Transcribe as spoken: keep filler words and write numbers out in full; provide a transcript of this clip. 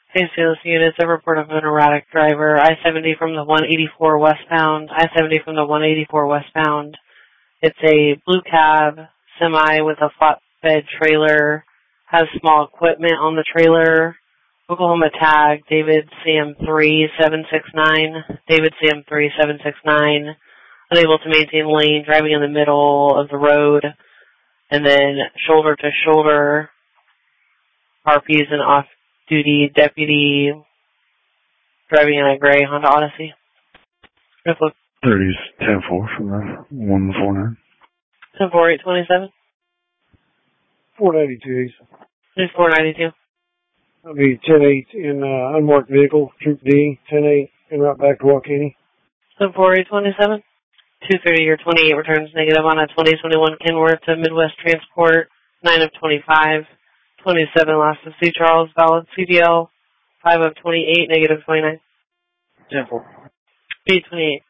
Hey, Sales units, a report of an erratic driver. I seventy from the one eighty-four westbound. I seventy from the one eighty-four westbound. It's a blue cab semi with a flatbed trailer. Has small equipment on the trailer. Oklahoma tag, David Sam three seven six nine. David Sam three seven six nine. Unable to maintain lane, driving in the middle of the road. And then shoulder to shoulder. R P is an off-duty deputy driving in a gray Honda Odyssey. thirties ten four from the one four nine. ten four eight twenty-seven. four ninety-two. There's four ninety-two. That'll be ten eight in uh, unmarked vehicle, Troop D, ten eight, en route back to Waukegan. ten four eight twenty-seven. two thirty or twenty-eight returns negative on a twenty twenty-one Kenworth to Midwest Transport, nine of twenty-five. twenty-seven last of C. Charles, valid C D L, five of twenty-eight, negative twenty-nine. ten four. B twenty-eight.